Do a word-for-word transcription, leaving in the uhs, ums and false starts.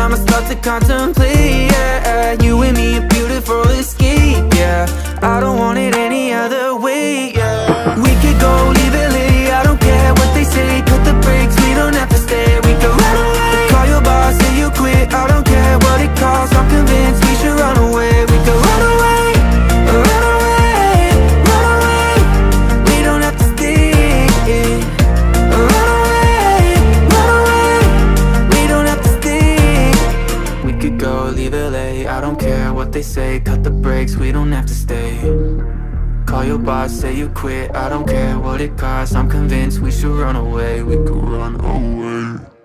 time I start to contemplate, yeah, you and me a beautiful escape, yeah, I don't want it any other way, yeah. We could go, leave it late, I don't care what they say. Cut the brakes, we don't have to stay. We could run away, call your boss, say you quit. I don't care what it costs, I'm convinced we should run away. We could run away, run away, run away. We don't have to stay. Run away, run away. We don't have to stay. We could go, leave it late, I don't care what they say. Cut the brakes, we don't have to stay. Call your boss, say you quit. I don't care what it costs, I'm convinced we should run away. We could run away.